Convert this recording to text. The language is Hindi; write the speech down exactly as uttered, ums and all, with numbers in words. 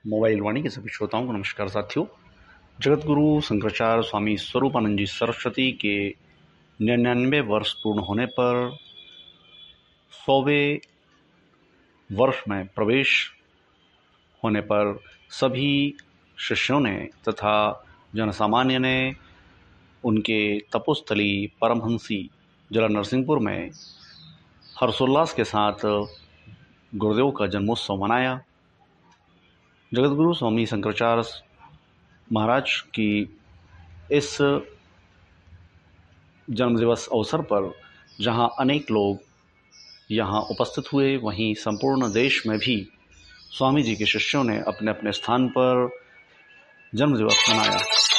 मोबाइल वाणी के सभी श्रोताओं को नमस्कार साथियों। जगत गुरु शंकराचार्य स्वामी स्वरूपानंद जी सरस्वती के निन्यानवे वर्ष पूर्ण होने पर सौवें वर्ष में प्रवेश होने पर सभी शिष्यों ने तथा जनसामान्य ने उनके तपोस्थली परमहंसी जिला नरसिंहपुर में हर्षोल्लास के साथ गुरुदेव का जन्मोत्सव मनाया। जगतगुरु स्वामी शंकराचार्य महाराज की इस जन्मदिवस अवसर पर जहां अनेक लोग यहां उपस्थित हुए, वहीं संपूर्ण देश में भी स्वामी जी के शिष्यों ने अपने अपने स्थान पर जन्मदिवस मनाया।